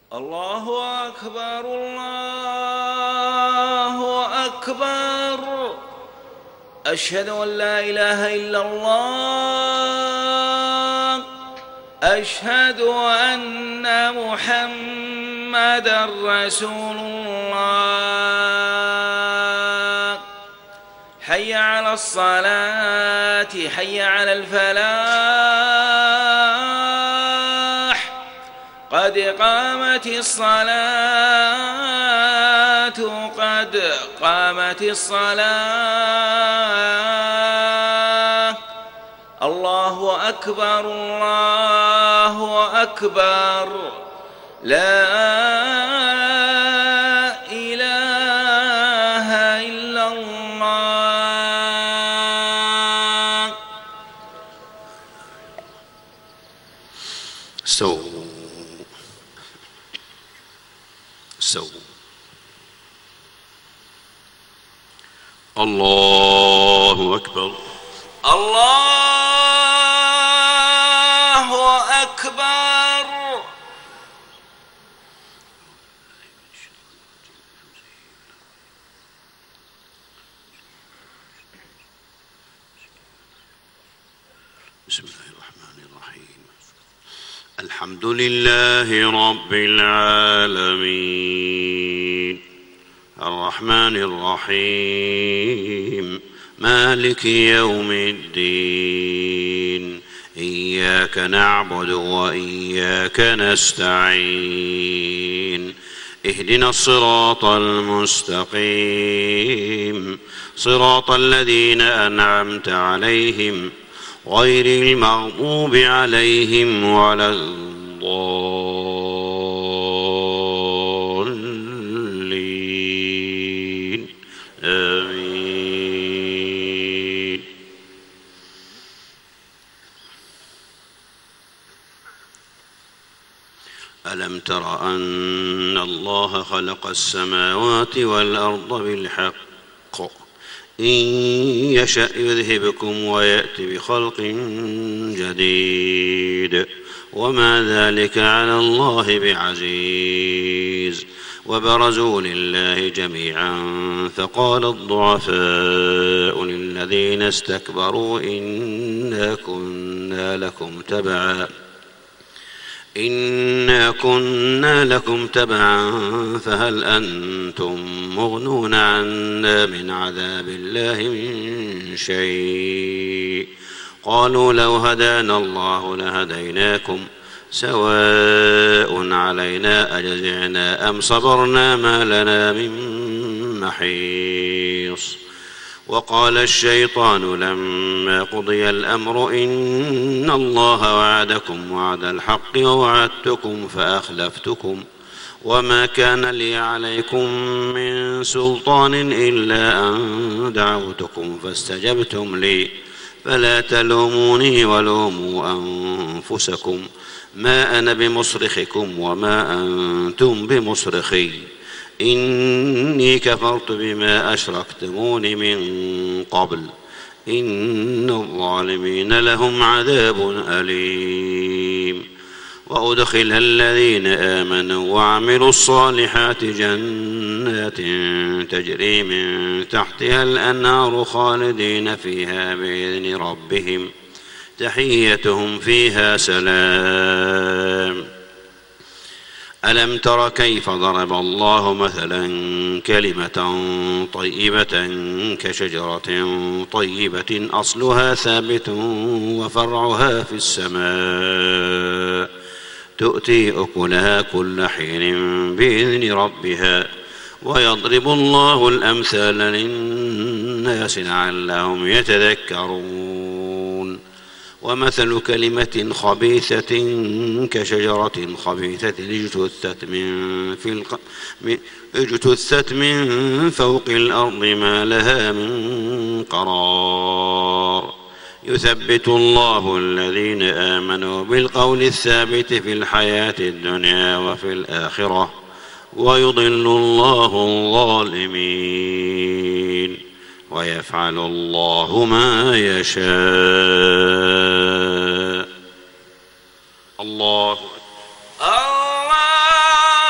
الله أكبر الله أكبر. أشهد أن لا إله إلا الله. أشهد أن محمدًا رسول الله. حي على الصلاة حي على الفلاح. قد قامت الصلاة قد قامت الصلاة. الله أكبر الله أكبر. لا إله إلا الله. استووا. الله أكبر الله أكبر. بسم الله الرحمن الرحيم. الحمد لله رب العالمين الرحمن الرحيم مالك يوم الدين. إياك نعبد وإياك نستعين. اهدنا الصراط المستقيم صراط الذين أنعمت عليهم غير المغضوب عليهم ولا الضالين. آمين. ألم تر أن الله خلق السماوات والأرض بالحق إن يشأ يذهبكم ويأت بخلق جديد وما ذلك على الله بعزيز. وبرزوا لله جميعا فقال الضعفاء للذين استكبروا إنا كنا لكم تبعا فهل أنتم مغنون عنا من عذاب الله من شيء. قالوا لو هدانا الله لهديناكم سواء علينا أجزعنا أم صبرنا ما لنا من محيص. وقال الشيطان لما قضي الأمر إن الله وعدكم وعد الحق ووعدتكم فأخلفتكم وما كان لي عليكم من سلطان إلا أن دعوتكم فاستجبتم لي فلا تلوموني ولوموا أنفسكم ما أنا بمصرخكم وما أنتم بمصرخي إني كفرت بما أشركتمون من قبل إن الظالمين لهم عذاب أليم. وأدخل الذين آمنوا وعملوا الصالحات جنات تجري من تحتها الأنهار خالدين فيها بإذن ربهم تحيتهم فيها سلام. ألم تر كيف ضرب الله مثلا كلمة طيبة كشجرة طيبة أصلها ثابت وفرعها في السماء تؤتي أكلها كل حين بإذن ربها ويضرب الله الأمثال للناس لعلهم يتذكرون. ومثل كلمة خبيثة كشجرة خبيثة اجتثت من فوق الأرض ما لها من قرار. يثبت الله الذين آمنوا بالقول الثابت في الحياة الدنيا وفي الآخرة ويضل الله الظالمين ويفعل الله ما يشاء. الله الله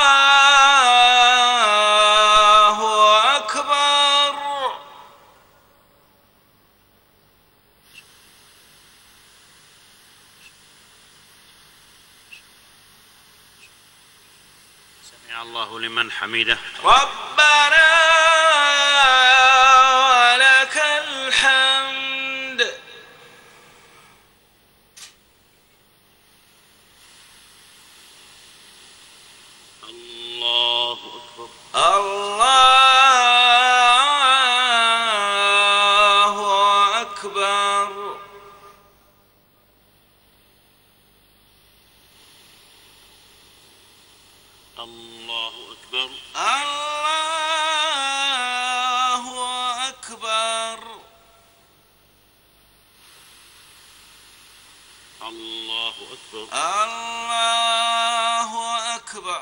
الله لمن حمده. ربنا ولك الحمد. الله أكبر. الله أكبر. الله أكبر. الله أكبر. الله أكبر. الله أكبر.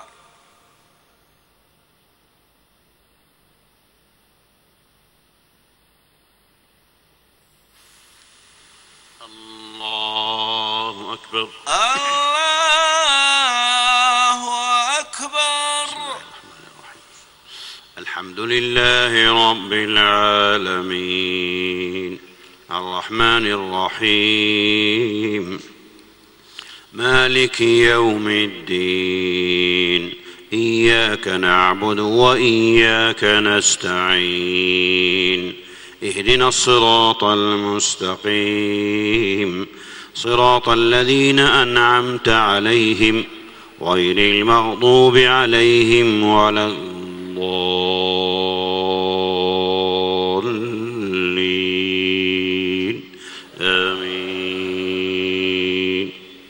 الله أكبر. الله أكبر. الحمد لله رب العالمين الرحمن الرحيم مالك يوم الدين إياك نعبد وإياك نستعين اهدنا الصراط المستقيم صراط الذين أنعمت عليهم غير المغضوب عليهم ولا الضالين آمين.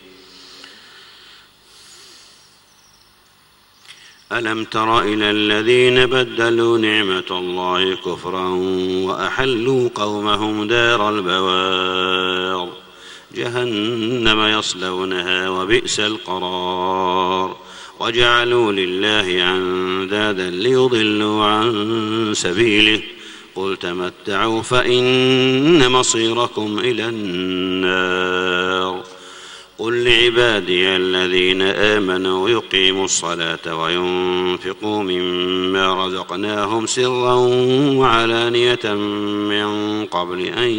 ألم تر إلى الذين بدلوا نعمة الله كفرا وأحلوا قومهم دار البوار جهنم يصلونها وبئس القرار وجعلوا لله أندادا ليضلوا عن سبيله قل تمتعوا فإن مصيركم إلى النار قل لعبادي الذين آمنوا يقيموا الصلاة وينفقوا مما رزقناهم سرا وعلانية من قبل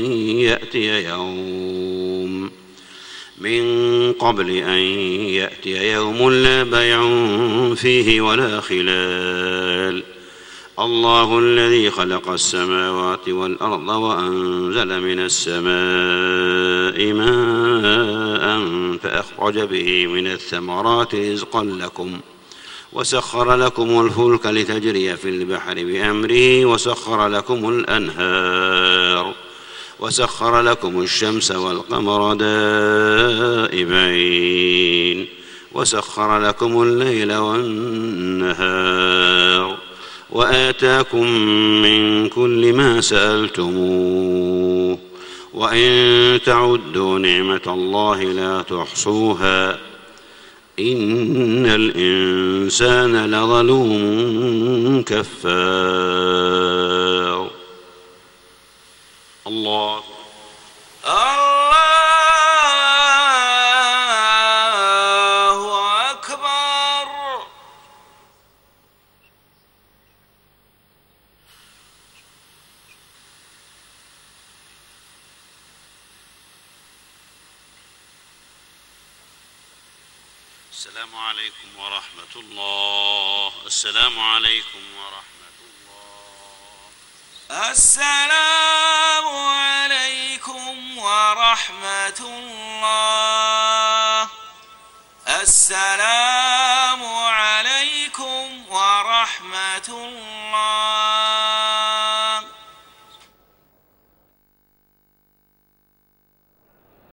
أن يأتي يوم لا بيع فيه ولا خلال الله الذي خلق السماوات والأرض وأنزل من السماء ماء فأخرج به من الثمرات رزقا لكم وسخر لكم الفلك لتجري في البحر بأمره وسخر لكم الأنهار وسخر لكم الشمس والقمر دائبين وسخر لكم الليل والنهار وآتاكم من كل ما سألتموه وإن تعدوا نعمة الله لا تحصوها إن الإنسان لظلوم كفار. الله أكبر. السلام عليكم ورحمة الله. السلام عليكم ورحمة الله. السلام عليكم ورحمة الله. السلام عليكم ورحمة الله.